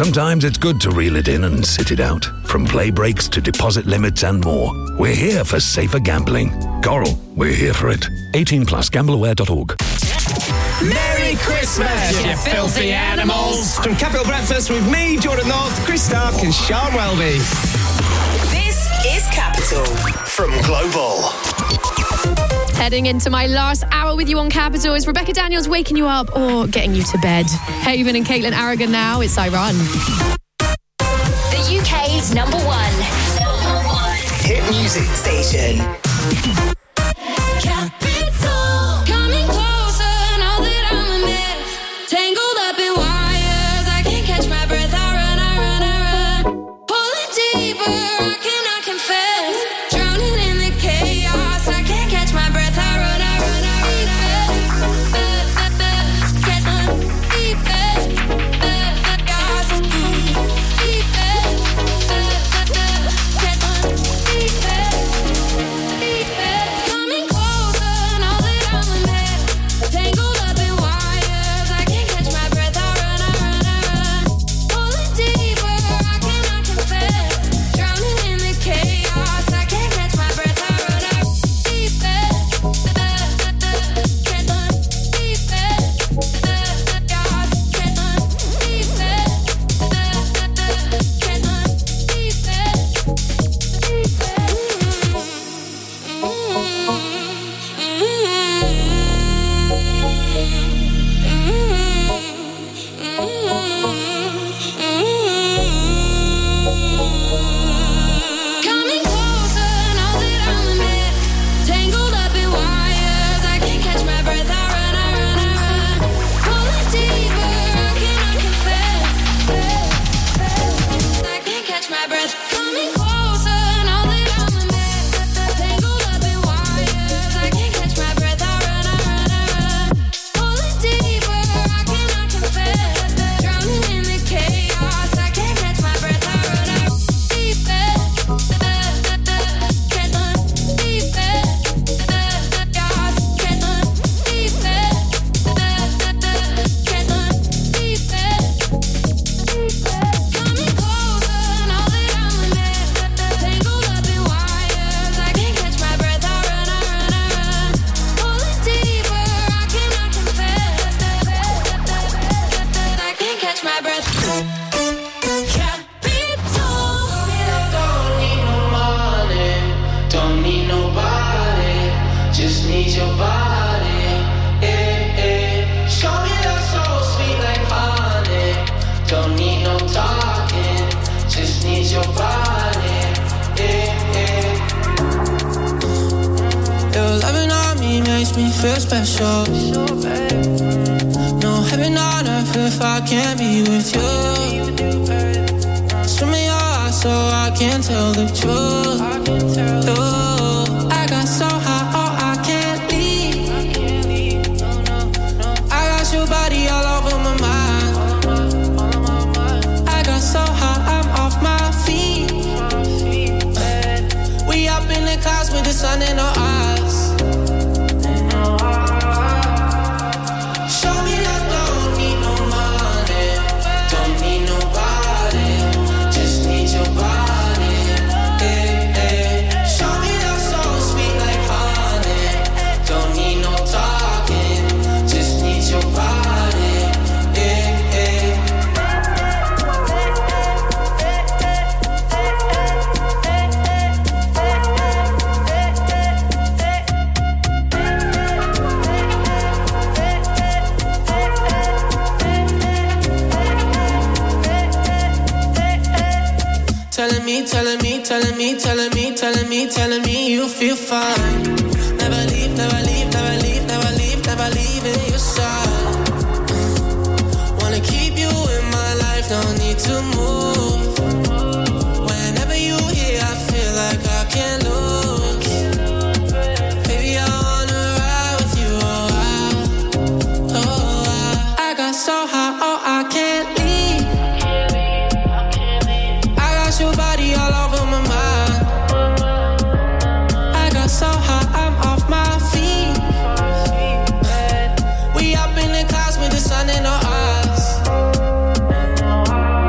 Sometimes it's good to reel it in and sit it out. From play breaks to deposit limits and more. We're here for safer gambling. Coral, we're here for it. 18 plus, gambleaware.org. Merry Christmas, you filthy animals! From Capital Breakfast with me, Jordan North, Chris Stark and Sean Welby. This is Capital from Global. Heading into my last hour with you on Capital is Rebecca Daniels waking you up or getting you to bed. Haven and Caitlin Aragon now, it's I Run. The UK's number one hit music station. Capital, coming closer, know that I'm a mess. Tangled up in wires, I can't catch my breath. I run. Pulling deeper, I cannot confess. Drowning in the chaos, I can't catch my breath. I run. Feel special. No heaven on earth if I can't be with you. Swim in your eyes so I can tell the truth. Oh, I got so high, oh I can't leave. I got your body all over my mind. I got so high, I'm off my feet. We up in the clouds with the sun in our eyes. Telling me you feel fine. Never leave, never leave, never leave, never leave, never leaving your side. Wanna keep you in my life, don't need to move. Whenever you here, I feel like I can't lose. Baby, I wanna ride with you, I got so high, oh I can't leave. I got your body all over my mind. So high, I'm off my feet. We up in the clouds with the sun in our eyes.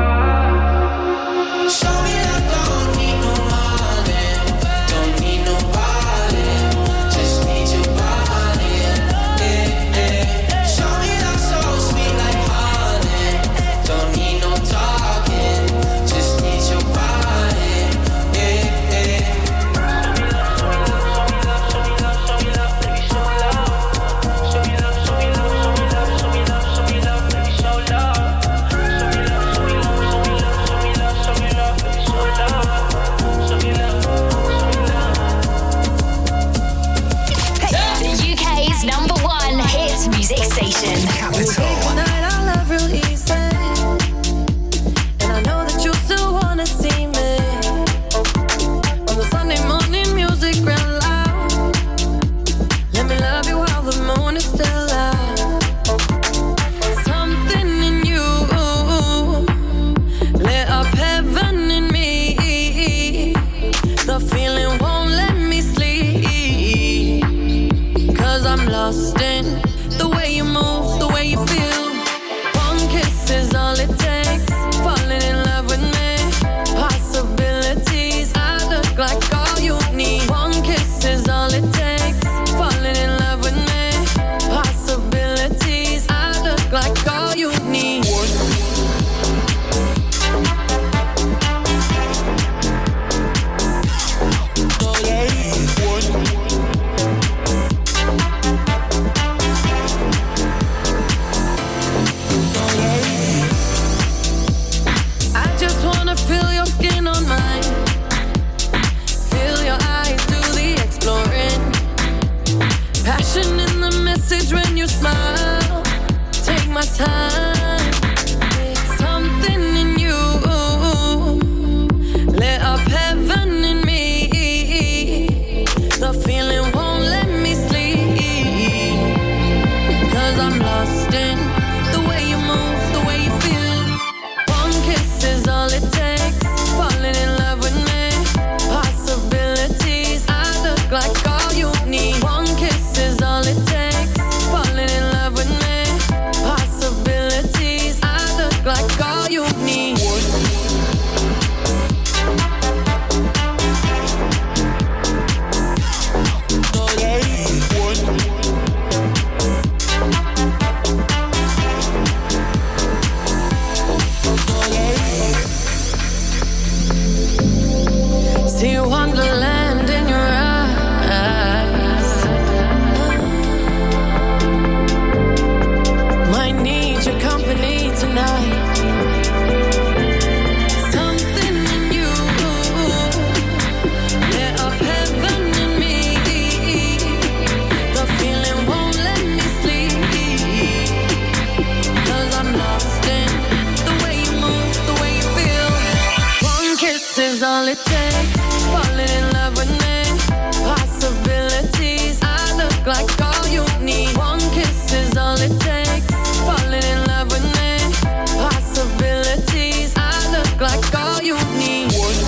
all it takes. Falling in love with me. Possibilities. I look like all you need. One kiss is all it takes. Falling in love with me. Possibilities. I look like all you need.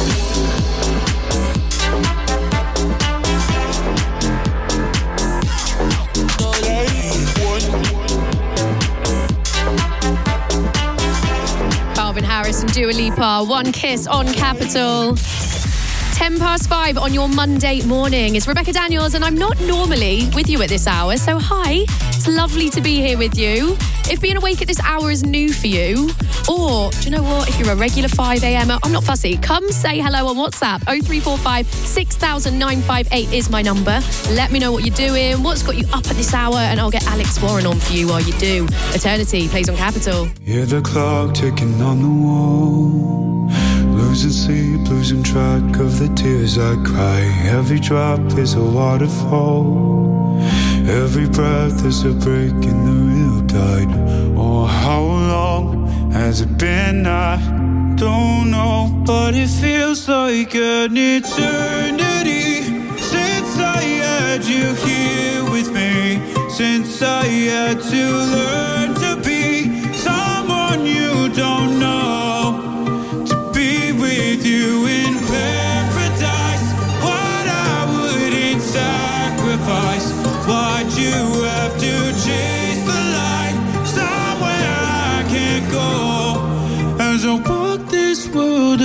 Calvin Harris and Dua Lipa, One Kiss on Capital. 5:10 on your Monday morning. It's Rebecca Daniels, and I'm not normally with you at this hour, so hi. It's lovely to be here with you. If being awake at this hour is new for you, or do you know what, if you're a regular 5am, I'm not fussy, come say hello on WhatsApp. 0345 6000 958 is my number. Let me know what you're doing, what's got you up at this hour, and I'll get Alex Warren on for you while you do. Eternity plays on Capital. Hear the clock ticking on the wall, losing sleep, losing track of the tears I cry. Every drop is a waterfall, every breath is a break in the real tide. Oh, how long has it been? I don't know, but it feels like an eternity since I had you here with me, since I had to learn to be someone you don't know, to be with you in paradise. What I wouldn't sacrifice. Why'd you have to chase the light somewhere I can't go? As I walk this world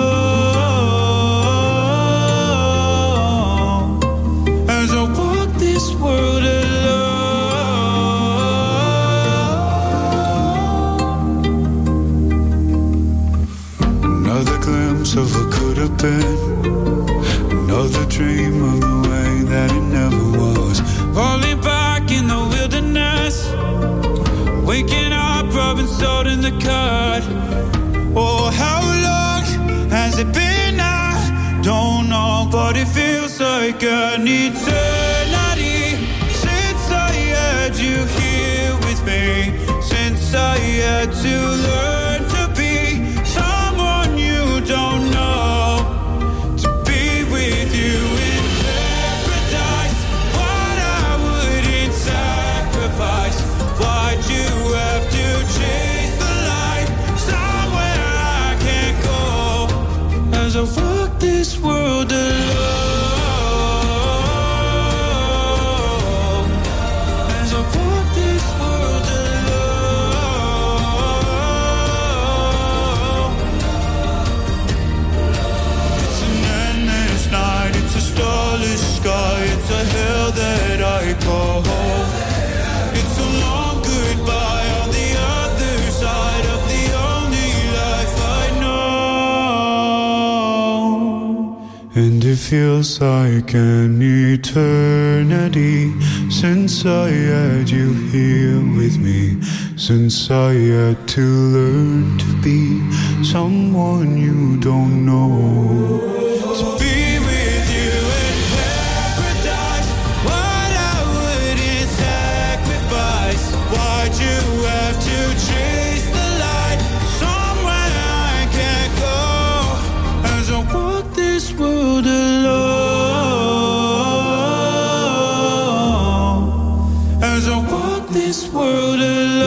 alone, as I walk this world alone. Another glimpse of what could have been, another dream of the way that it never was. Falling back in the wilderness, waking up, rubbing salt in the cut. Oh, how long has it been? I don't know, but it feels like an eternity since I had you here with me, since I had to learn to be someone you don't know, to be with you in paradise. What I wouldn't sacrifice. Why'd you have to chase the light somewhere I can't go? As I walk this world alone, as I walk this world alone. It's an endless night, it's a starless sky, it's a hell that I call home. It's a long goodbye on the other side of the only life I know. And it feels like an eternity since I had you here with me, since I had to learn to be someone you don't know, to be with you in paradise. What I wouldn't sacrifice. Why'd you have to chase the light somewhere I can't go? As I walk this world alone, as I walk this world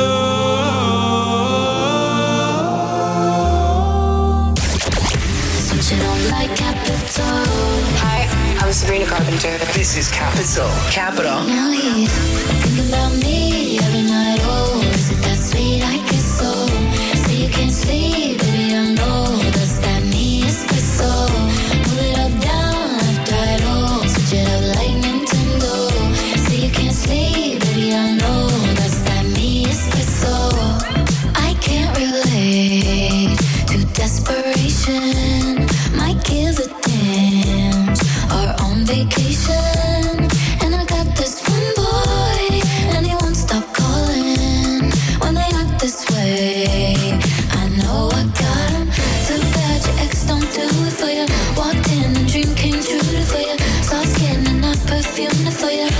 alone. Switch it on like Capital. Hi, I'm Sabrina Carpenter. This is Capital. Capital. Now he's thinking about me every night. Oh, is it that sweet? I guess so. Say you can't sleep, baby, I know. Does that mean it's so? Pull it up, down, left, right, oh. Switch it up like Nintendo. Say you can't sleep, baby, I know. Does that mean it's so? I can't relate to desperation. Might give a damn. Or on vacation. And I got this one boy, and he won't stop calling when they act this way. I know I got him. Too bad your ex don't do it for you. Walked in and dream came true for you. Soft skin and not perfume for you.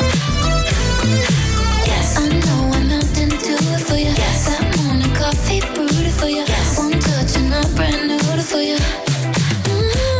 Yes, I know I'm melting to it for you. Yes, that morning coffee brewed for you. Yes, one touch and I'm brand new for you.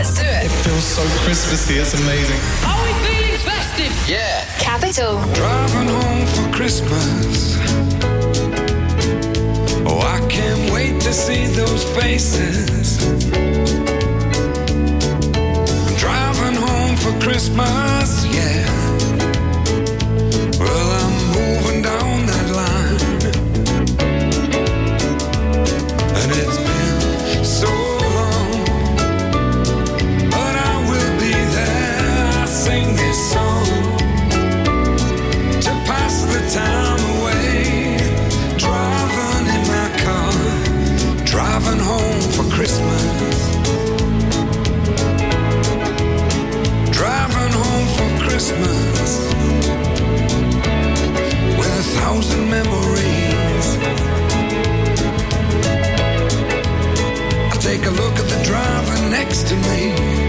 Let's do it. It feels so Christmassy, it's amazing. Are we feeling festive? Yeah. Capital. Driving home for Christmas. Oh, I can't wait to see those faces. I'm driving home for Christmas, yeah. Well, I'm moving down that line. And it's been so long, but I will be there. I sing this song to pass the time away. Driving in my car, driving home for Christmas. Driving home for Christmas with 1,000 memories. I take a look at the driver next to me.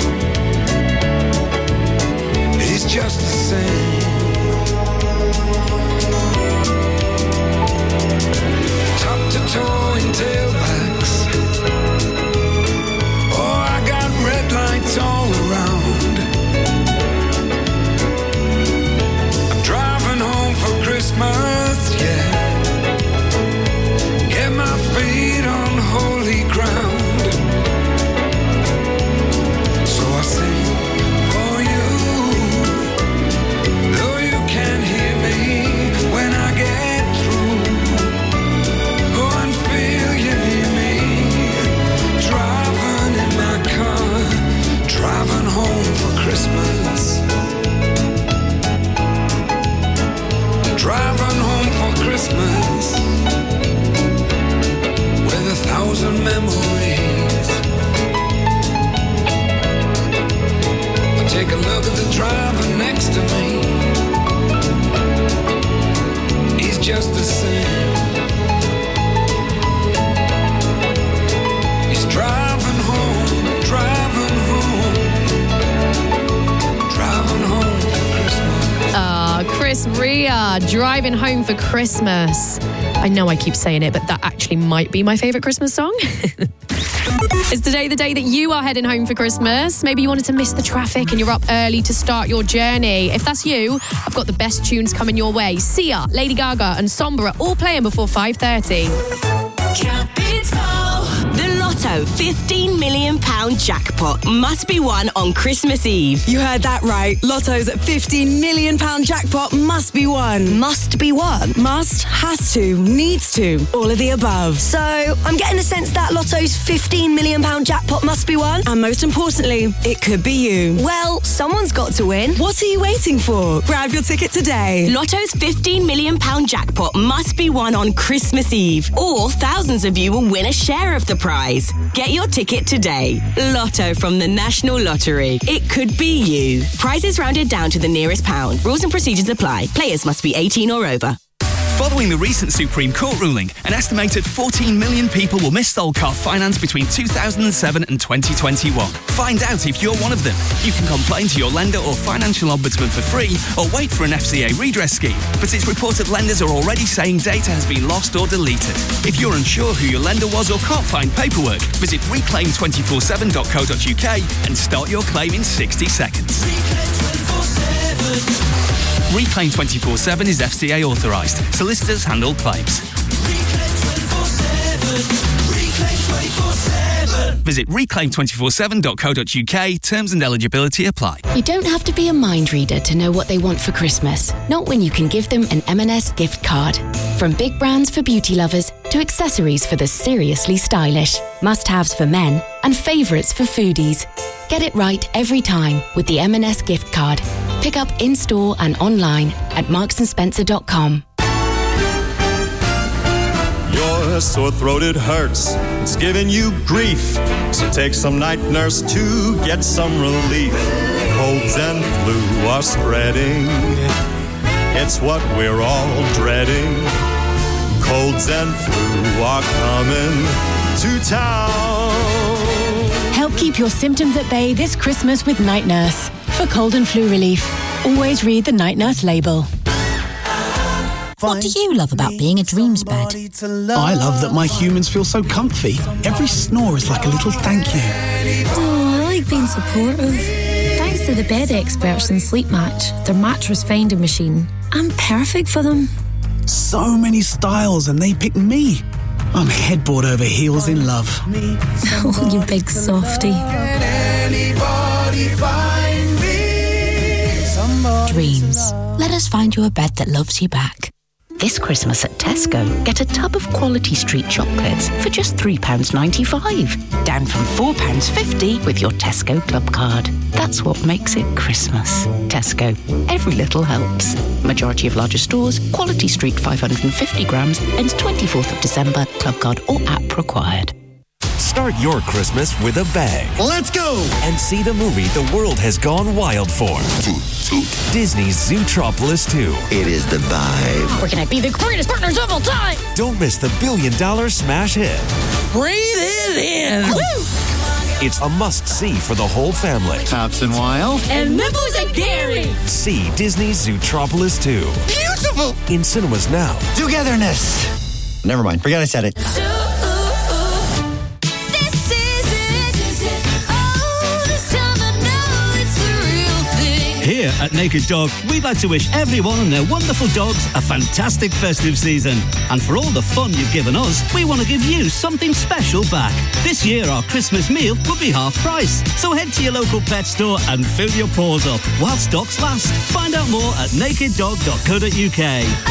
He's just the same. Top to toe in tailbacks. Oh, I got red lights all around. I'm driving home for Christmas, yeah. Get my feet on holy ground. So I sing for you, though you can't hear me when I get through. Go and feel you near me. Driving in my car, driving home for Christmas. Driving home for Christmas with 1,000 memories. I take a look at the driver next to me. He's just the same. He's driving home, driving home, driving home for Christmas. Chris Rea, Driving Home for Christmas. I know I keep saying it, but that actually might be my favourite Christmas song. Is today the day that you are heading home for Christmas? Maybe you wanted to miss the traffic and you're up early to start your journey. If that's you, I've got the best tunes coming your way. Sia, Lady Gaga and Sombra all playing before 5:30. The Lotto £15 million jackpot must be won on Christmas Eve. You heard that right. Lotto's £15 million jackpot must be won. Must be won? Must, has to, needs to, all of the above. So, I'm getting a sense that Lotto's £15 million jackpot must be won. And most importantly, it could be you. Well, someone's got to win. What are you waiting for? Grab your ticket today. Lotto's £15 million jackpot must be won on Christmas Eve, or thousands of you will win a share of the prize. Get your ticket today. Lotto from the National Lottery. It could be you. Prizes rounded down to the nearest pound. Rules and procedures apply. Players must be 18 or over. Following the recent Supreme Court ruling, an estimated 14 million people will miss Soul car finance between 2007 and 2021. Find out if you're one of them. You can complain to your lender or financial ombudsman for free, or wait for an FCA redress scheme. But it's reported lenders are already saying data has been lost or deleted. If you're unsure who your lender was or can't find paperwork, visit reclaim247.co.uk and start your claim in 60 seconds. Reclaim 24/7 is FCA authorised. Solicitors handle claims. Visit reclaim247.co.uk. Terms and eligibility apply. You don't have to be a mind reader to know what they want for Christmas. Not when you can give them an M&S gift card. From big brands for beauty lovers to accessories for the seriously stylish. Must-haves for men and favourites for foodies. Get it right every time with the M&S gift card. Pick up in-store and online at marksandSpencer.com. Your sore throat, it hurts. It's giving you grief. So take some night nurse to get some relief. Colds and flu are spreading. It's what we're all dreading. Colds and flu are coming to town. Help keep your symptoms at bay this Christmas with Night Nurse. For cold and flu relief, always read the Night Nurse label. What do you love about being a dreams bed? I love that my humans feel so comfy. Every snore is like a little thank you. Oh, I for being supportive. Thanks to the bed experts in Sleep Match, their mattress finding machine, I'm perfect for them. So many styles and they pick me. I'm headboard over heels in love. Oh, you big softie. Dreams. Let us find you a bed that loves you back. This Christmas at Tesco, get a tub of Quality Street chocolates for just £3.95, down from £4.50 with your Tesco Club card. That's what makes it Christmas. Tesco. Every little helps. Majority of larger stores, Quality Street 550 grams, ends 24th of December, Club card or app required. Start your Christmas with a bang. Let's go! And see the movie the world has gone wild for. Disney's Zootropolis 2. It is the vibe. We're gonna be the greatest partners of all time! Don't miss the billion-dollar smash hit. Breathe it in! Woo! It's a must-see for the whole family. Captain Wild. And Nibbles and Gary! See Disney's Zootropolis 2. Beautiful! In cinemas now. Togetherness. Never mind. Forget I said it. Here at Naked Dog, we'd like to wish everyone and their wonderful dogs a fantastic festive season. And for all the fun you've given us, we want to give you something special back. This year, our Christmas meal will be half price. So head to your local pet store and fill your paws up while stocks last. Find out more at nakeddog.co.uk.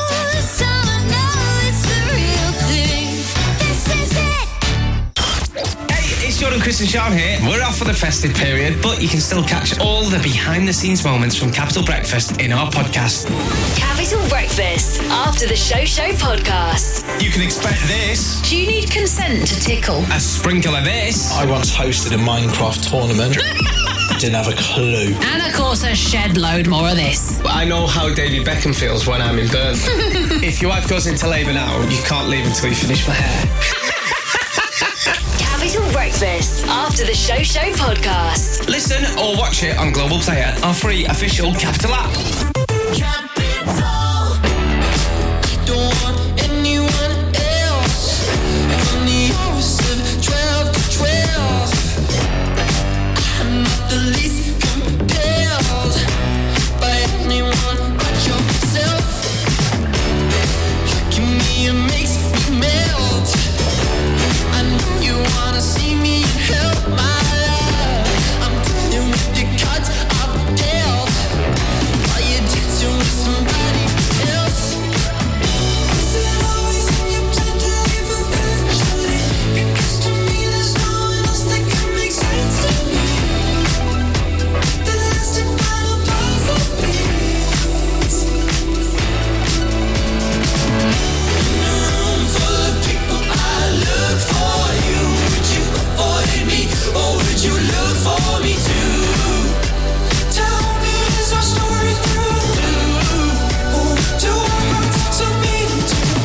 It's Jordan, Chris and Sean here. We're off for the festive period, but you can still catch all the behind-the-scenes moments from Capital Breakfast in our podcast. Capital Breakfast, after the show podcast. You can expect this. Do you need consent to tickle? A sprinkle of this. I once hosted a Minecraft tournament. Didn't have a clue. And of course a shed load more of this. I know how David Beckham feels when I'm in Bern. If your wife goes into labour now, you can't leave until you finish my hair. Capital Breakfast, after the show podcast. Listen or watch it on Global Player, our free official Capital app. Capital. Don't want anyone else. On the hours of 12 to 12. I'm not the least compelled by anyone but yourself. Tricking me and makes me melt. I know you wanna see me help my love. I'm dealing with the cards I've dealt. While you're dancing with somebody else. Is it always in your plan to leave eventually? Because to me there's no one else that can make sense to me. The last and final puzzle piece. In a room full of people I look for you. Would you avoid me or would you look for me too? Tell me, is our story through? Do our hearts so mean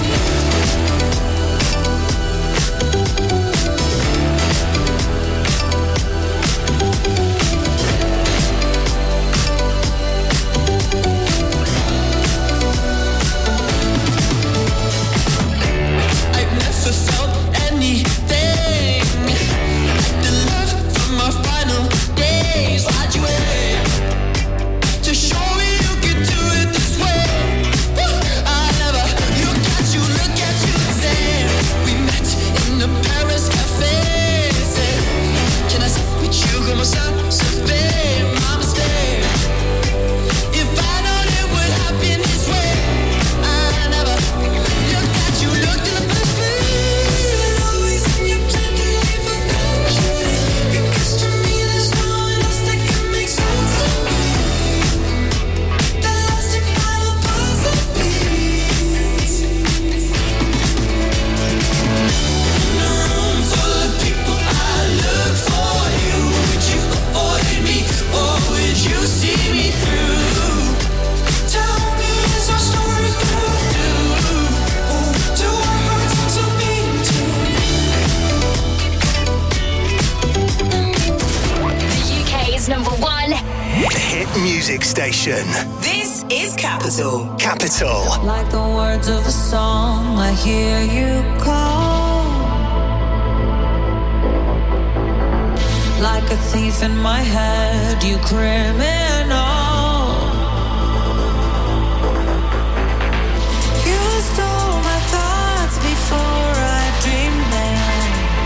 I've never felt anything like the love from our final days. Why'd you wait to show me you could do it this way? I never look at you the same. We met in the Paris cafe. Said, can I sit with you? Como ça fait? My mistake. If I known it would happen this way, I never looked at you, looked in the first place. Always in your plan to leave eventually. Because to me there's no one else that can make sense to me. The last and final puzzle piece. In a room full of people I look for you. Would you avoid me or would you see me through? Tell me, is our story through? Do our hearts so mean The UK's number one. Hit music station. This is Capital. Capital. Like the words of a song, I hear you call. like a thief in my head, you criminal. You stole my thoughts before I dreamed them,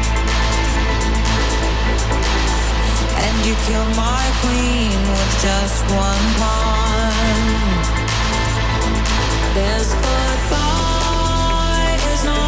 and you killed my queen with just one pawn. This goodbye is no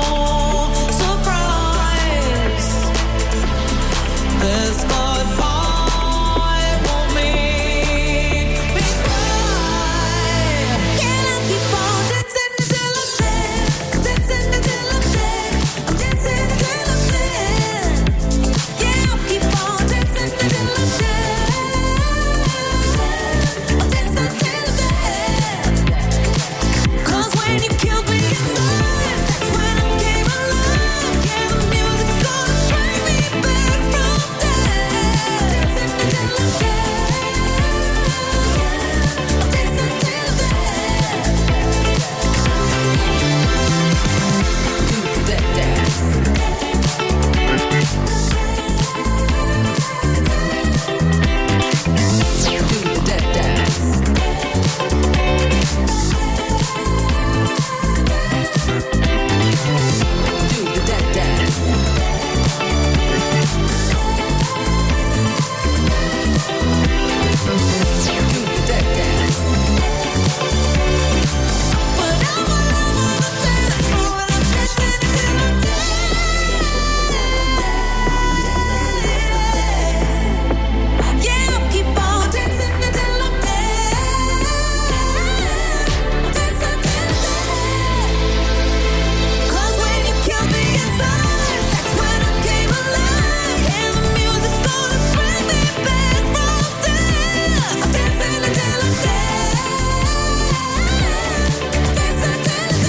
surprise. This goodbye won't make me cry. Can I keep on dancing until I'm dead? Dancing until I'm dead. I'm dancing until I'm dead. Yeah, I'll keep on dancing until I'm dead. I'm dancing until I'm dead. 'Cause when you killed me inside, that's when I came alive. Yeah, the music's gonna bring me back from death. Dancing until I'm dead. I'm dancing until I'm dead. Do that dance. Do that dance. Do the dead dance. Do the dead dance. But I'm all over the dance floor and I'm dancing until I'm dead. Yeah, I'll keep on dancing until I'm dead. I'm dancing until I'm dead. 'Cause when you killed me inside, that's when I came alive. And the music's gonna bring me back from death. I'm dancing until I'm dead. Dancing until I'm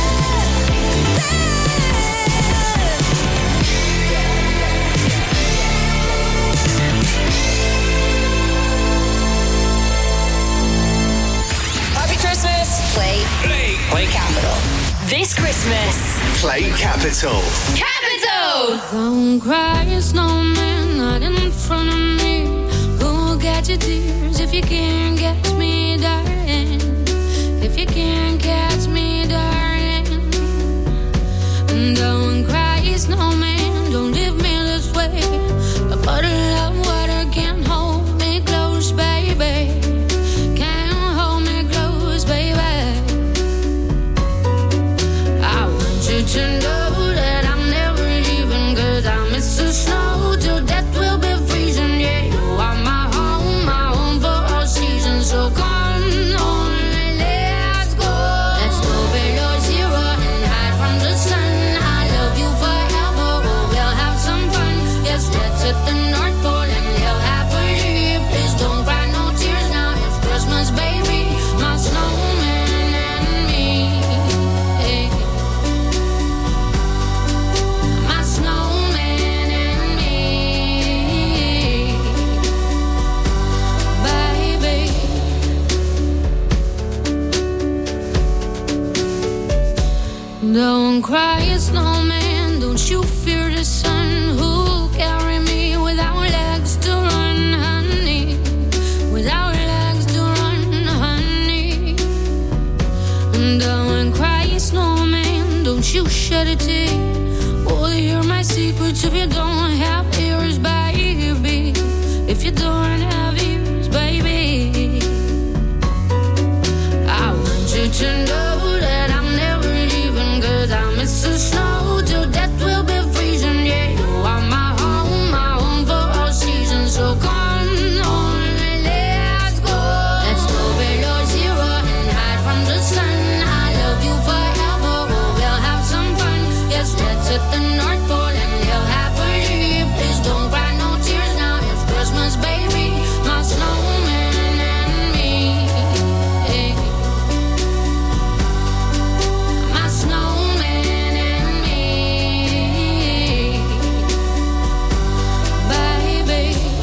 Happy Christmas. Play Capital. This Christmas. Play Capital. Capital. Don't cry, snowman, not in front of me. Who'll get your tears if you can't catch me, darling? If you can't catch me, darling. Don't cry, snowman, don't leave me this way. A bottle of water can't hold me close, baby. Can't hold me close, baby. I want you to know that I'm never leaving, 'cause I miss the snow till death will be freezing. Yeah, you are my home for all seasons. So come on, let's go. Let's go below zero and hide from the sun. I love you forever, we'll have some fun. Yes, let's hit the North Pole and live happily. Please don't cry, no tears now. It's Christmas, baby. My snowman and me. My snowman and me, baby. Don't cry, snowman, don't you fear the sun. Who'll carry me without legs to run, honey? Without legs to run, honey. Don't cry, snowman, don't you shed a tear. Oh, hear my secrets if you don't have ears, baby. If you don't have ears, baby. I want you to know that I'm never leaving, 'cause I miss the snow till death will be freezing. Yeah, you are my home for all seasons. So come on, let's go. Let's go below zero and hide from the sun. I love you forever, we'll have some fun. Yes, let's hit the North Pole and live happily. Please don't cry, no tears now. It's Christmas, baby. My snowman and me. My snowman and me, baby.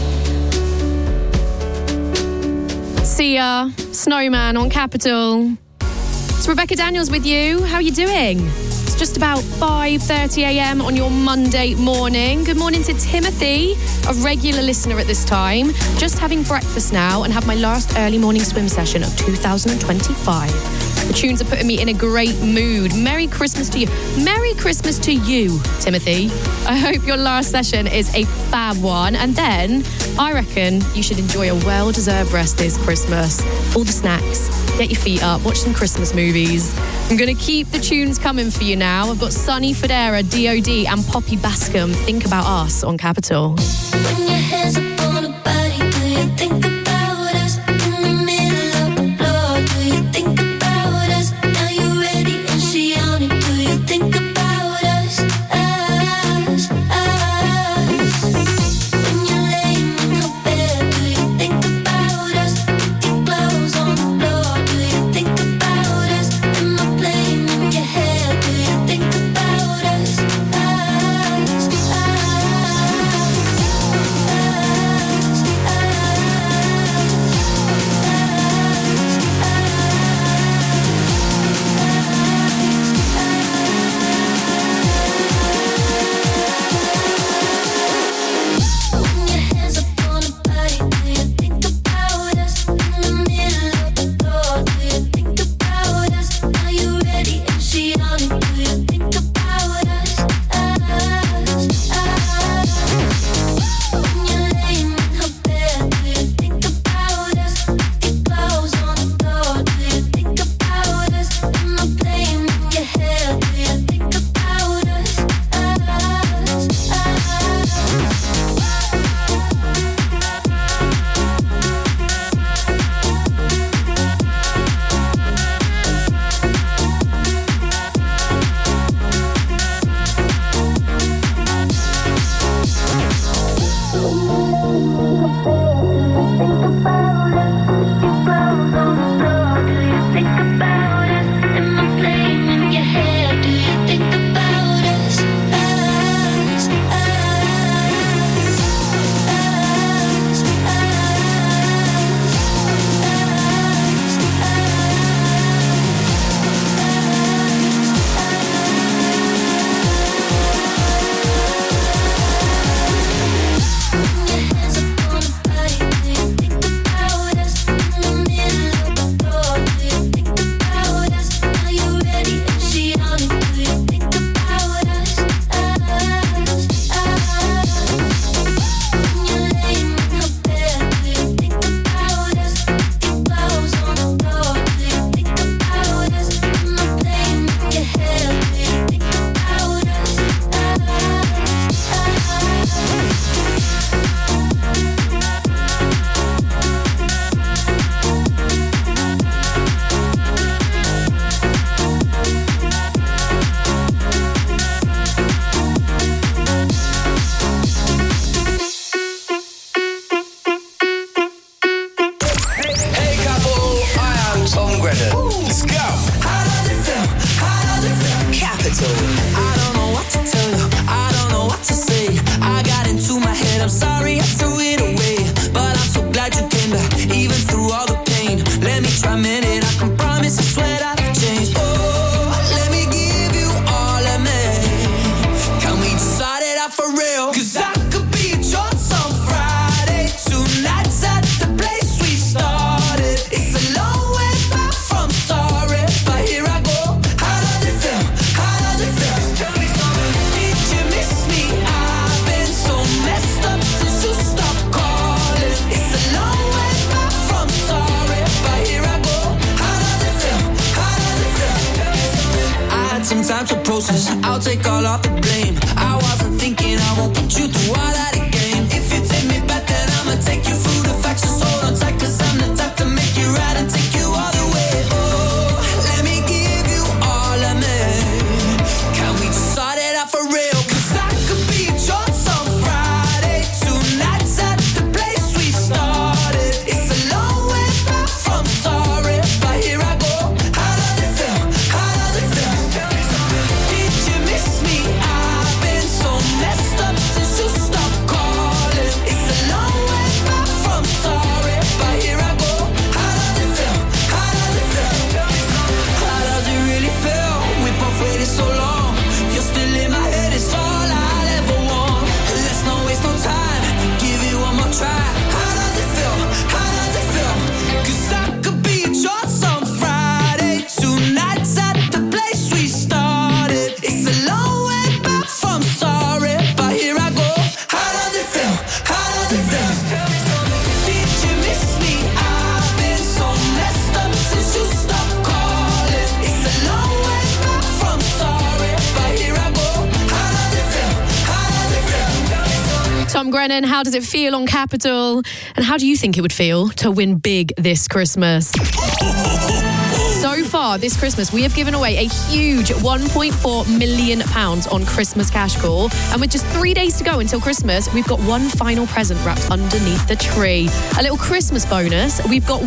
Sia, Snowman on Capital. It's Rebecca Daniels with you. How are you doing? It's just about 5:30 a.m. on your Monday morning. Good morning to Timothy, a regular listener at this time. Just having breakfast now and have my last early morning swim session of 2025. The tunes are putting me in a great mood. Merry Christmas to you. Merry Christmas to you, Timothy. I hope your last session is a fab one. And then I reckon you should enjoy a well-deserved rest this Christmas. All the snacks, get your feet up, watch some Christmas movies. I'm going to keep the tunes coming for you now. I've got Sonny Fodera, D.O.D. and Poppy Bascom. Think About Us on Capital. When your hands up on a body, do you think about us? In the middle of the floor, do you think about us? Now you're ready and she on it, do you think about us? Us. When you're laying in your bed, do you think about us? Your clothes on the floor, do you think about us? Am I playing in your head, do you think about us? I'll take all of the blame. I wasn't thinking I won't put you through all that again. If you take me back, then I'ma take you through the facts. Just hold on tight, 'cause I'm the type to make you right and take you all the way. Oh, let me give you all of me. Can we just start it out for real? 'Cause I could be at your house on Friday. Tonight's at the place we started. It's a long way back from sorry, but here I go. How does it feel? How does it feel? Did you miss me? I've been so messed up since you stopped calling. Grennan. How does it feel on Capital? And how do you think it would feel to win big this Christmas? So far this Christmas, we have given away a huge £1.4 million on Christmas Cash Call. And with just 3 days to go until Christmas, we've got one final present wrapped underneath the tree. A little Christmas bonus. We've got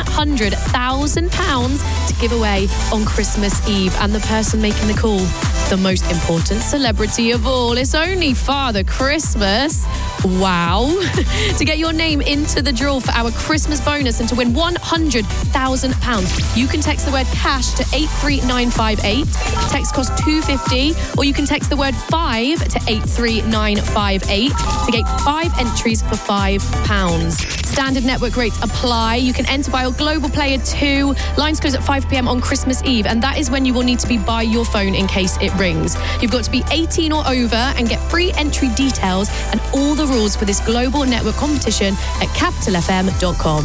£100,000 to give away on Christmas Eve. And the person making the call, the most important celebrity of all. It's only Father Christmas. Wow. To get your name into the draw for our Christmas bonus and to win £100,000, you can text the word cash to 83958. Text cost £2.50, or you can text the word 5 to 83958 to get 5 entries for £5. Standard network rates apply. You can enter by a Global Player 2. Lines close at 5 p.m. on Christmas Eve, and that is when you will need to be by your phone in case it rings. You've got to be 18 or over and get free entry details and all the rules for this global network competition at capitalfm.com.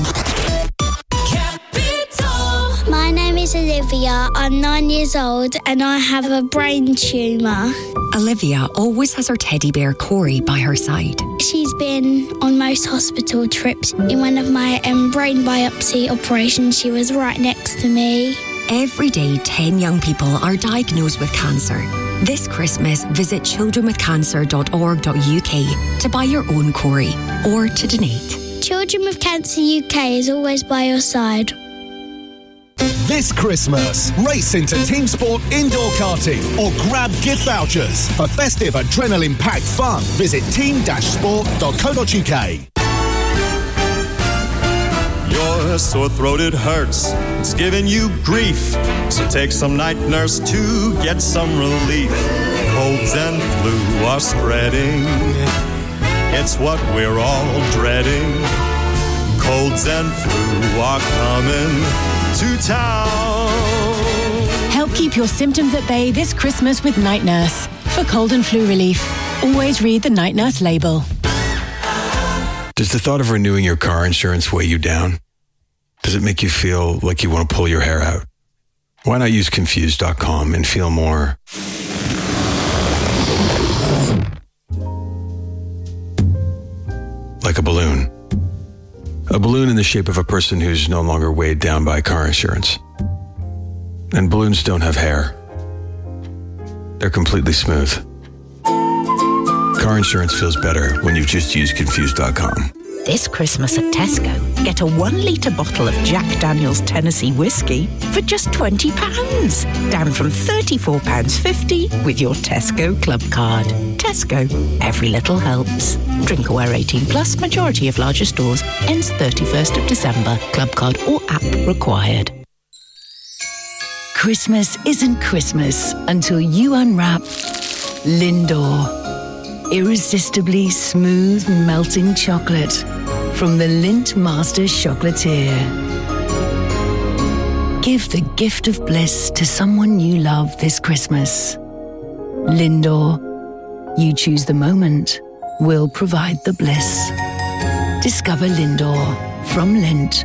My name is Olivia. I'm 9 years old and I have a brain tumour. Olivia always has her teddy bear Corey by her side. She's been on most hospital trips. In one of my brain biopsy operations, she was right next to me. Every day, 10 young people are diagnosed with cancer. This Christmas, visit childrenwithcancer.org.uk to buy your own Corey or to donate. Children with Cancer UK is always by your side. This Christmas, race into Team Sport indoor karting or grab gift vouchers. For festive adrenaline-packed fun, visit team-sport.co.uk. Your sore throat, it hurts. It's giving you grief. So take some night nurse to get some relief. Colds and flu are spreading. It's what we're all dreading. Colds and flu are coming to town. Help keep your symptoms at bay this Christmas with Night Nurse. For cold and flu relief, always read the Night Nurse label. Does the thought of renewing your car insurance weigh you down? Does it make you feel like you want to pull your hair out? Why not use Confused.com and feel more like a balloon? A balloon in the shape of a person who's no longer weighed down by car insurance. And balloons don't have hair. They're completely smooth. Car insurance feels better when you've just used Confused.com. This Christmas at Tesco, get a 1 litre bottle of Jack Daniel's Tennessee whiskey for just £20, down from £34.50 with your Tesco Club card. Tesco, every little helps. Drink aware 18 plus, majority of larger stores, ends 31st of December. Club card or app required. Christmas isn't Christmas until you unwrap Lindor. Irresistibly smooth, melting chocolate from the Lindt Masters Chocolatier. Give the gift of bliss to someone you love this Christmas. Lindor, you choose the moment, we'll provide the bliss. Discover Lindor from Lindt.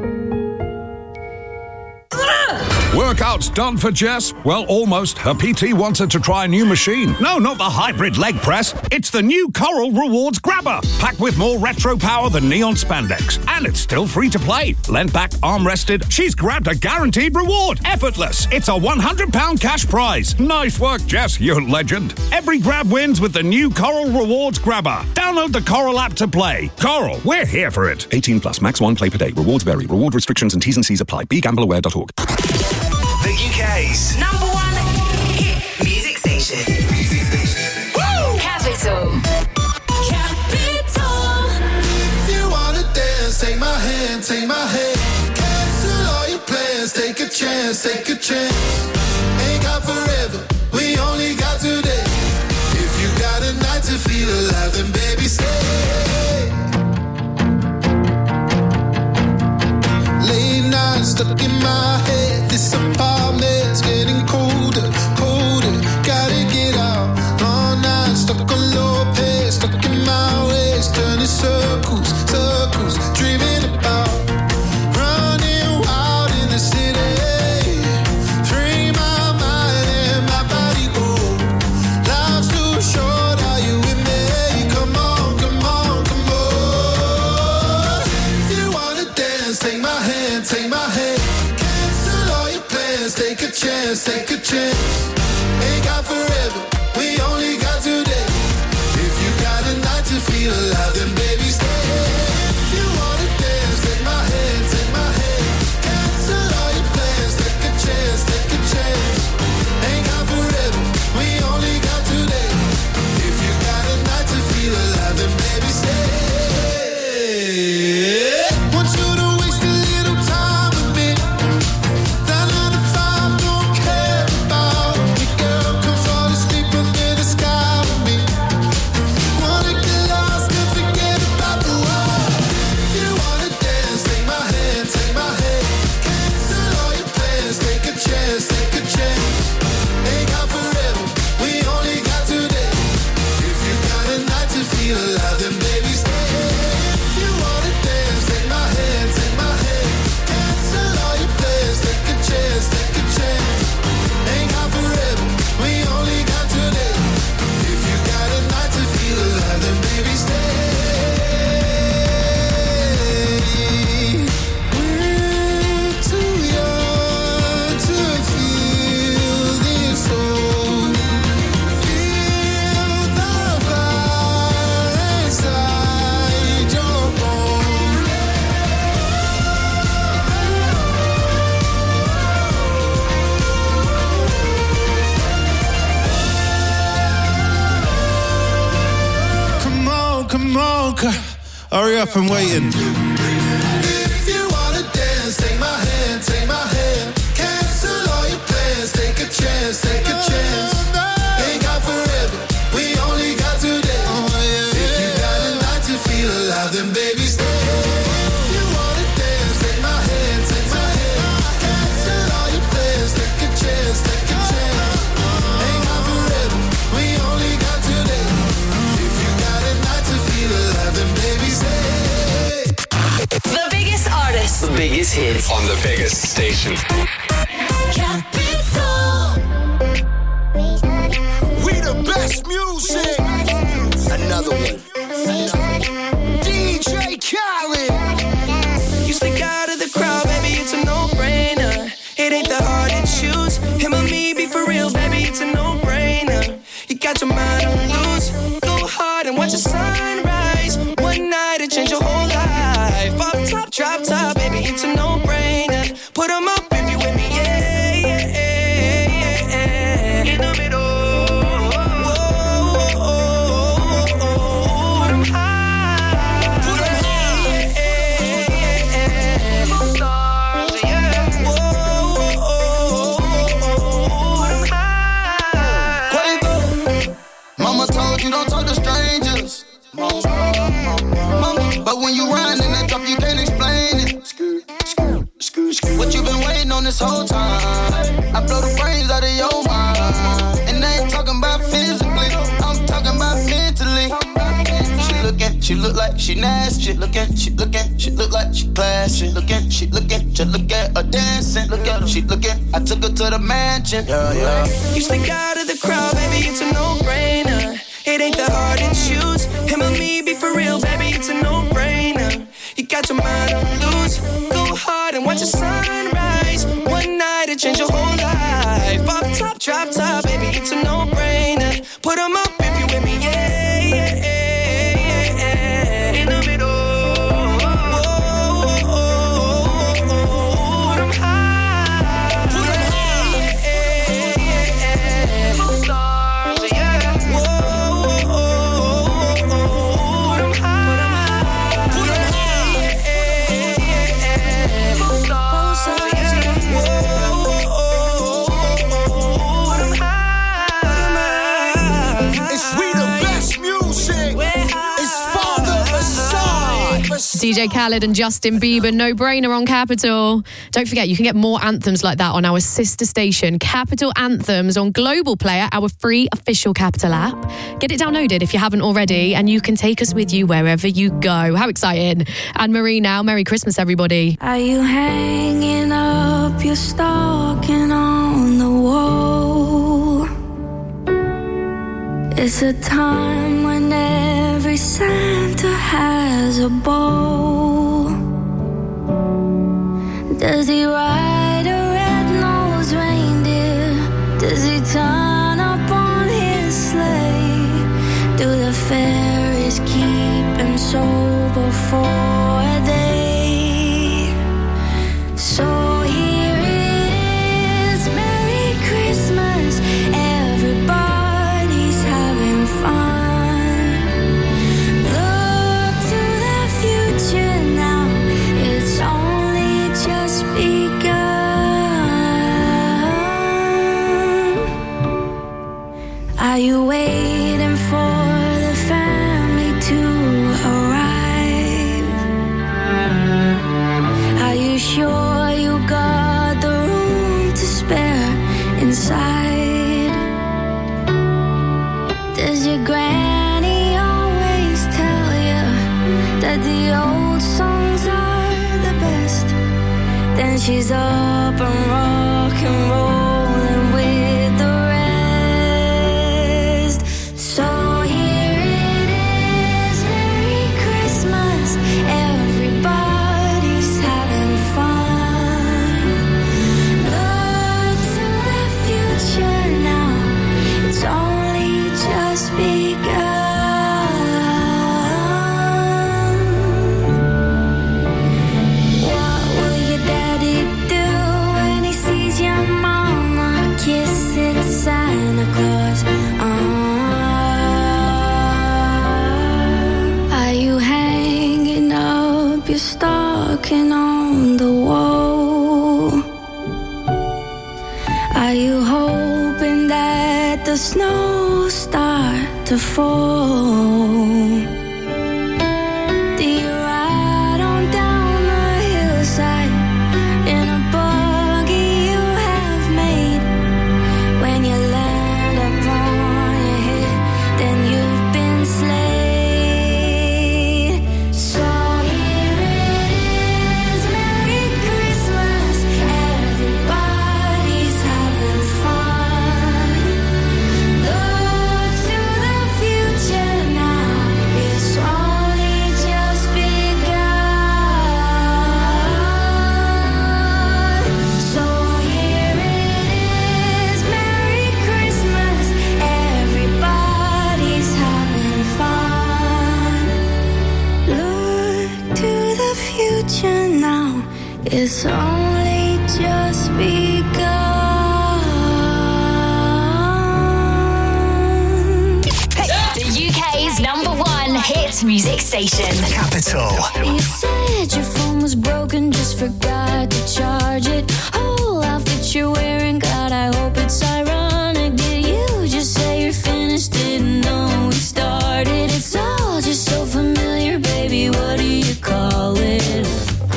Workouts done for Jess? Well, almost. Her PT wants her to try a new machine. No, not the hybrid leg press. It's the new Coral Rewards Grabber. Packed with more retro power than neon spandex. And it's still free to play. Leant back, arm rested. She's grabbed a guaranteed reward. Effortless. It's a £100 cash prize. Nice work, Jess. You're a legend. Every grab wins with the new Coral Rewards Grabber. Download the Coral app to play. Coral, we're here for it. 18 plus, max 1 play per day. Rewards vary. Reward restrictions and T's and C's apply. BeGambleAware.org. The UK's #1 hit music station. Woo! Capital. Capital. If you wanna dance, take my hand, take my hand. Cancel all your plans, take a chance, take a chance. Ain't got forever, we only got today. If you got a night to feel alive, then baby stay. Late nights stuck in my head, this apartment's getting dance, take a chance. Ain't got forever, we only got today. If you got a night to feel alive, then baby stay. If you wanna dance, take my hand, take my hand. Cancel all your plans, take a chance, take a chance. Ain't got forever, we only got today. If you got a night to feel alive, then baby stay. Want you to waste a little time with me. That 9 to 5 don't care about me, girl. Come fall asleep under the sky with me. Wanna get lost and forget about the world. If you wanna dance, take my hand, take my hand. Cancel all your plans, take a chance, take a chance. Ain't got forever, we only got today. If you got a night to feel alive, then baby stay. If you wanna dance, take my hand, take my hand. Cancel all your plans, take a chance, take a chance. Ain't got forever, we only got today. If you got a night to feel alive, then baby stay. We're too young to feel this old. Feel the fire inside your bones. Come on, hurry up, I'm waiting. If you wanna dance, take my hand, take my hand. Cancel all your plans, take a chance, take a chance. Ain't got forever, we only got today. If you got a night to feel alive, then baby stay. If you wanna dance, take my hand, take my hand. Cancel all your plans, take a chance, take a chance. Ain't got forever, we only got today. If you got a night to feel alive, then baby stay. The biggest artists. The biggest hits. On the biggest station. We the best music. Another one. DJ Khaled. You stick out of the crowd, baby, it's a no-brainer. It ain't that hard to choose. Him or me, be for real, baby, it's a no-brainer. You got your mind on loose. Go hard and watch the sunrise. One night and change your whole life. Off top, drop top, baby, it's a no-brainer. Put 'em up if you with me, yeah, yeah, yeah, yeah. In the middle. Put 'em high. Put 'em high. Yeah, yeah, yeah. Stars, yeah. Put 'em high. Quavo. Mama told you don't talk to strangers. Mama, but when you run in that drop, you can't explain it. What you been waiting on this whole time? I blow the brains out of your mind. And I ain't talking about physically, I'm talking about mentally. She look like she nasty. She look like she classy. She just look at her dancing. Look at her, she looking. I took her to the mansion. Yeah. You stick out of the crowd, baby, it's a no-brainer. It ain't that hard to choose. Him or me, be for real, baby, it's a no-brainer. You got your mind on loose. Go hard and watch the sunrise. One night and change your whole life. Off top, drop top, baby, it's a no-brainer. Put 'em up if you with me, yeah, yeah, yeah, yeah. In the middle. Put 'em high. Put 'em high. Yeah, yeah, yeah. Stars, yeah. Put 'em high. Put 'em high. Yeah, yeah, yeah. Stars, yeah. Put 'em high. It's we the best music. It's Father Aside. DJ Khaled and Justin Bieber, no-brainer on Capital. Don't forget, you can get more anthems like that on our sister station, Capital Anthems, on Global Player, our free official Capital app. Get it downloaded if you haven't already, and you can take us with you wherever you go. How exciting. Anne-Marie now. Merry Christmas, everybody. Are you hanging up your stocking on the wall? It's a time when every Santa has a bow. Does he ride a red-nosed reindeer sober for a day. So here it is, Merry Christmas. Everybody's having fun. Look to the future now. It's only just begun. Are you waiting for the family to arrive? Are you sure you got the room to spare inside? Does your granny always tell you that the old songs are the best? Then she's up and rock and rolling with the rest. So here it is, Merry Christmas. Everybody's having fun. Look to the future now. It's only just begun. What will your daddy do when he sees your mama kissing Santa Claus? Are you hanging up your stocking on the wall? Are you hoping that the snow start to fall? Do you ride on down the hillside in a buggy you have made? When you land upon your head, then you've been slayed. So here it is, Merry Christmas. Everybody's having fun. Look to the future now. It's only just begun. So here it is, Merry Christmas. Everybody's having fun. Look to the future now. It's only just begun. The UK's #1 hit music station. Capital. You said your phone was broken, just forgot to charge it. Whole outfit you're wearing, God, I hope it's ironic. Did you just say you're finished? Didn't know we started. It's all just so familiar, baby. What do you call it?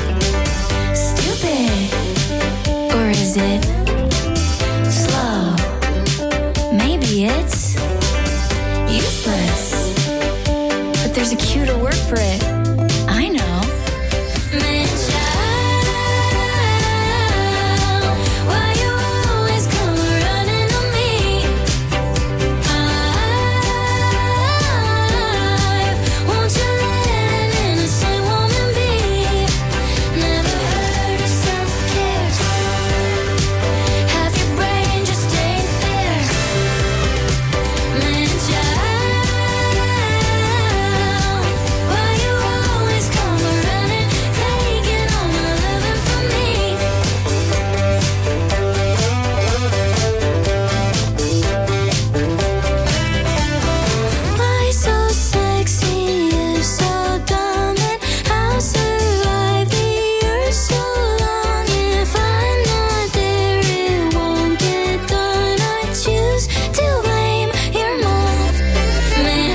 Stupid. Or is it slow? Maybe it's useless. But there's a cuter word for it. I know. Man, child, why you always come running to me? Won't you let an innocent woman be? Never heard of self-care. Have your brain just ain't there. Man, child, why you always come running, taking all my loving from me? Why so sexy, you're so dumb, and I'll survive the years so long. If I'm not there, it won't get done. I choose to blame your mom. Man,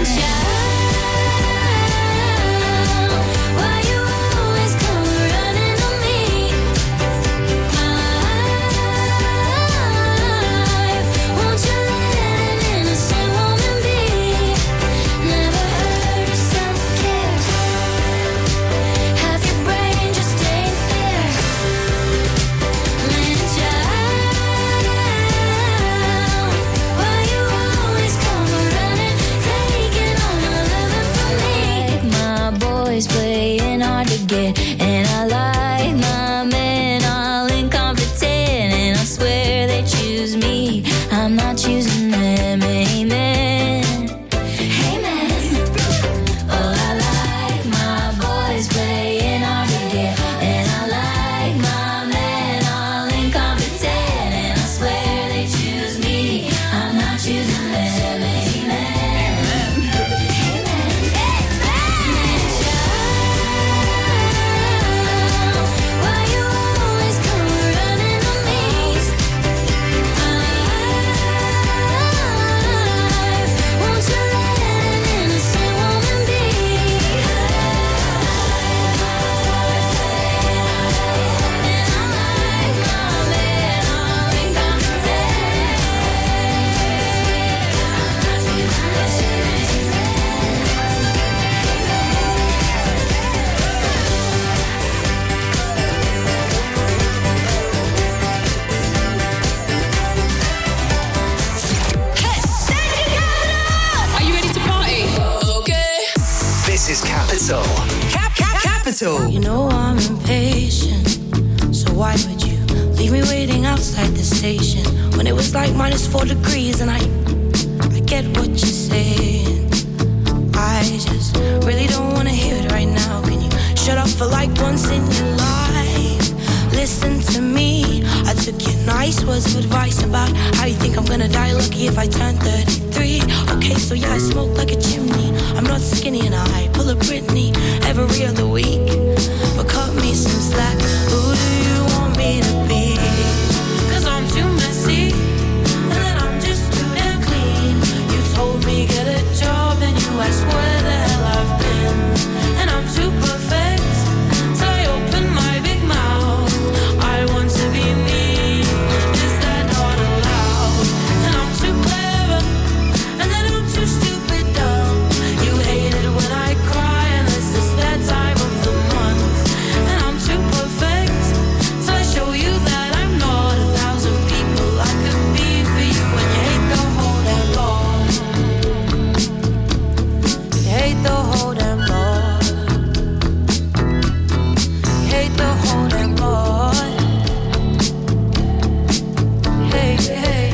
child, why you always come running to me? Won't you let an innocent woman be? Never heard of self-care. Have your brain just ain't there. Man, child, why you always come running, taking all my loving from me? My boys playing hard to get, and I like my men all incompetent, and I swear they choose me. I'm not choosing them. Amen. Amen. Oh, I like my Capital. Capital. You know I'm impatient, so why would you leave me waiting outside the station when it was like -4 degrees? And I get what you're saying. I just really don't want to hear it right now. Can you shut up for like once in your life? Listen to me. I took your nice words of advice about how you think I'm gonna die lucky if I turn 33. Okay, so yeah, I smoke like a chimney. I'm not skinny and I pull a Britney every other week. But cut me some slack. Who do you want me to be? 'Cause I'm too messy and then I'm just too damn clean. You told me get a job and you asked where the hell I've been. And I'm too perfect till I open my big mouth. I want to be me. Is that not allowed? And I'm too clever and then I'm too stupid dumb. You hate it when I cry unless it's that time of the month. And I'm too perfect till I show you that I'm not 1,000 people I could be for you. And you hate the whole damn lot. You hate the whole damn lot. You hate the whole damn lot. Hey, hey.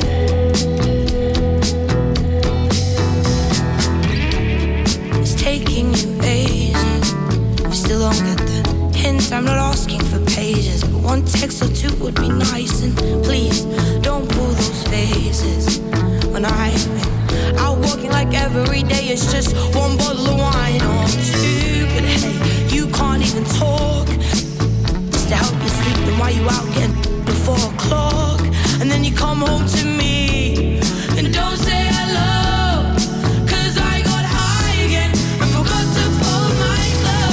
It's taking you ages. You still don't get the hint. I'm not asking for pages, but one text or two would be nice. And please don't pull those faces when I've been out walking like every day. It's just one bottle of wine or two. But hey, you can't even talk just to help you sleep. Then why you out getting before 4 o'clock? And then you come home to me and don't say hello. 'Cause I got high again and forgot to fold my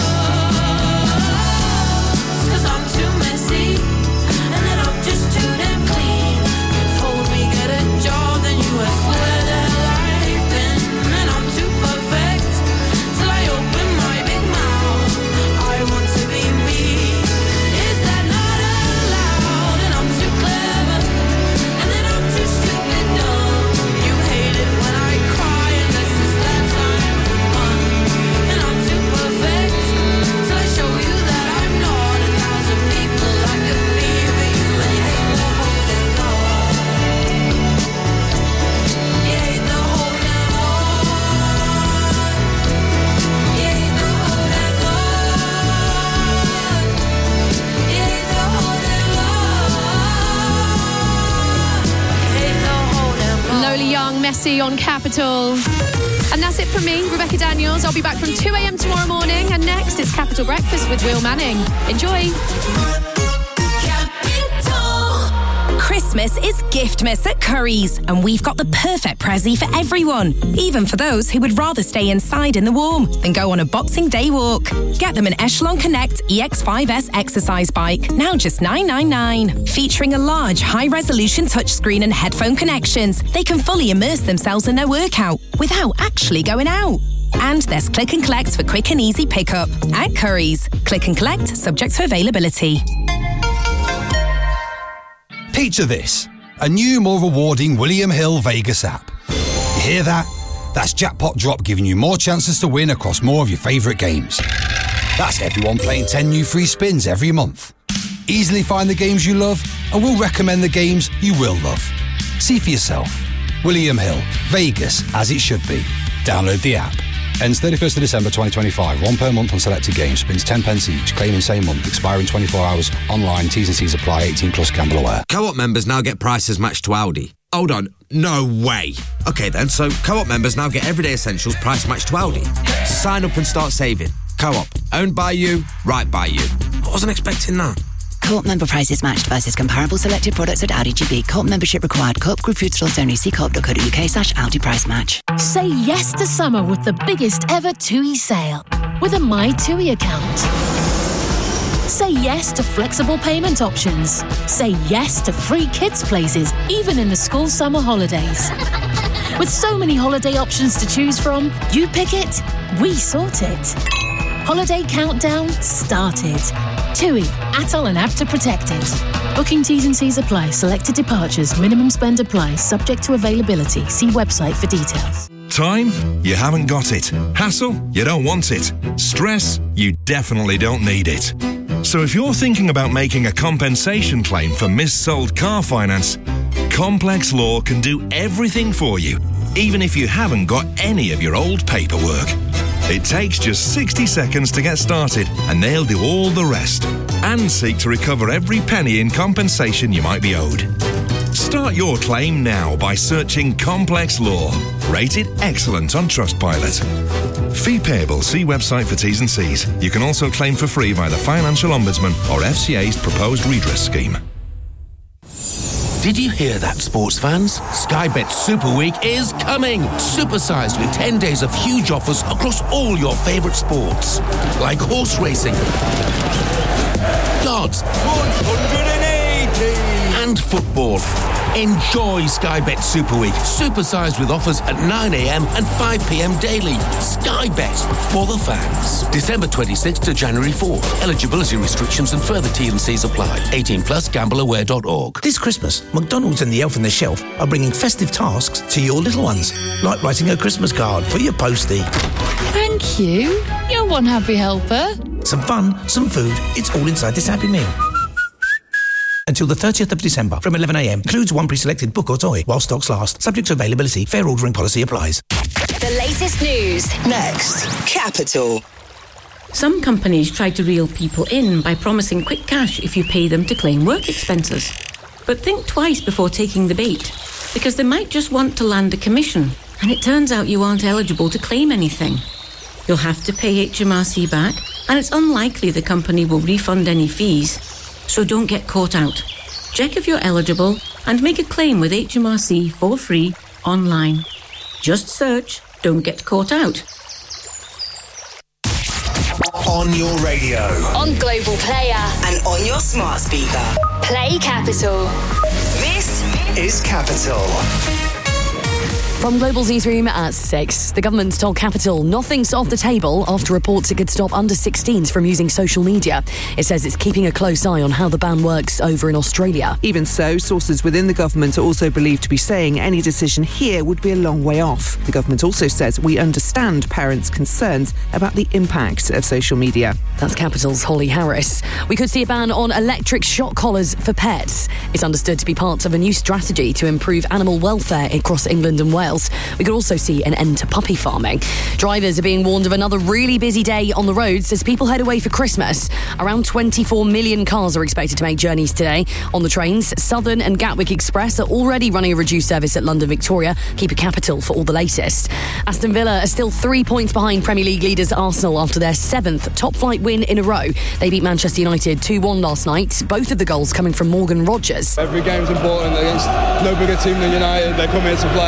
clothes. 'Cause I'm too messy and then I'm just too damn clean. You told me get a job, then you asked where the hell I've been. And I'm too perfect till I open my big mouth. I want to be me. Is that not allowed? And I'm too clever and then I'm too stupid dumb. You hate it when I cry unless it's that time of the month. And I'm too perfect till I show you that I'm not 1,000 people I could be for you. And you hate the whole damn lot. You hate the whole damn lot. You hate the whole damn lot. You hate the whole damn lot. You hate the whole damn lot. Lola Young, Messy on Capital. And that's it from me, Rebecca Daniels. I'll be back from 2 a.m. tomorrow morning. And next, it's Capital Breakfast with Will Manning. Enjoy. Christmas is Giftmas at Currys, and we've got the perfect prezzy for everyone, even for those who would rather stay inside in the warm than go on a Boxing Day walk. Get them an Echelon Connect EX5S exercise bike, now just $999. Featuring a large, high-resolution touchscreen and headphone connections, they can fully immerse themselves in their workout without actually going out. And there's Click and Collect for quick and easy pickup at Currys. Click and Collect, subject to availability. Picture this, a new, more rewarding William Hill Vegas app. You hear that? That's Jackpot Drop giving you more chances to win across more of your favourite games. That's everyone playing 10 new free spins every month. Easily find the games you love and we'll recommend the games you will love. See for yourself. William Hill, Vegas as it should be. Download the app. Ends 31st of December 2025. One per month on selected games. Spins 10 pence each. Claiming same month. Expiring 24 hours. Online. T's and C's apply. 18 plus. Gamble aware. Co-op members now get prices matched to Aldi. Hold on. No way. Okay then, so Co-op members now get everyday essentials price matched to Aldi. So sign up and start saving. Co-op. Owned by you. Right by you. I wasn't expecting that. Co-op member prices matched versus comparable selected products at Aldi GB. Co-op membership required. Co-op group food stores only. See co-op.co.uk/Aldi price match. Say yes to summer with the biggest ever TUI sale with a My TUI account. Say yes to flexible payment options. Say yes to free kids' places, even in the school summer holidays. With so many holiday options to choose from, you pick it, we sort it. Holiday countdown started. TUI, Atoll and ABTA protected. Booking T's and C's apply. Selected departures. Minimum spend apply. Subject to availability. See website for details. Time? You haven't got it. Hassle? You don't want it. Stress? You definitely don't need it. So if you're thinking about making a compensation claim for mis-sold car finance, Complex Law can do everything for you, even if you haven't got any of your old paperwork. It takes just 60 seconds to get started, and they'll do all the rest and seek to recover every penny in compensation you might be owed. Start your claim now by searching Complex Law. Rated excellent on Trustpilot. Fee payable. See website for T's and C's. You can also claim for free via the Financial Ombudsman or FCA's proposed redress scheme. Did you hear that, sports fans? Sky Bet Super Week is coming! Supersized with 10 days of huge offers across all your favourite sports. Like horse racing, darts, 180! And football. Enjoy Sky Bet Super Week, supersized with offers at 9 a.m. and 5 p.m. daily. Sky Bet, for the fans. December 26th to January 4th. Eligibility restrictions and further T&Cs apply. 18 plus, gambleaware.org. This Christmas, McDonald's and the Elf on the Shelf are bringing festive tasks to your little ones, like writing a Christmas card for your postie. Thank you. You're one happy helper. Some fun, some food, it's all inside this Happy Meal. Until the 30th of December from 11 a.m. Includes one pre-selected book or toy while stocks last. Subject to availability. Fair ordering policy applies. The latest news. Next, Capital. Some companies try to reel people in by promising quick cash if you pay them to claim work expenses. But think twice before taking the bait, because they might just want to land a commission, and it turns out you aren't eligible to claim anything. You'll have to pay HMRC back, and it's unlikely the company will refund any fees. So don't get caught out. Check if you're eligible and make a claim with HMRC for free online. Just search Don't Get Caught Out. On your radio. On Global Player. And on your smart speaker. Play Capital. This is Capital. From Global's newsroom at 6, the government's told Capital nothing's off the table after reports it could stop under-16s from using social media. It says it's keeping a close eye on how the ban works over in Australia. Even so, sources within the government are also believed to be saying any decision here would be a long way off. The government also says we understand parents' concerns about the impact of social media. That's Capital's Holly Harris. We could see a ban on electric shock collars for pets. It's understood to be part of a new strategy to improve animal welfare across England and Wales. We could also see an end to puppy farming. Drivers are being warned of another really busy day on the roads as people head away for Christmas. Around 24 million cars are expected to make journeys today. On the trains, Southern and Gatwick Express are already running a reduced service at London Victoria. Keep a Capital for all the latest. Aston Villa are still 3 points behind Premier League leaders Arsenal after their 7th top-flight win in a row. They beat Manchester United 2-1 last night, both of the goals coming from Morgan Rogers. Every game's important against no bigger team than United. They come here to play.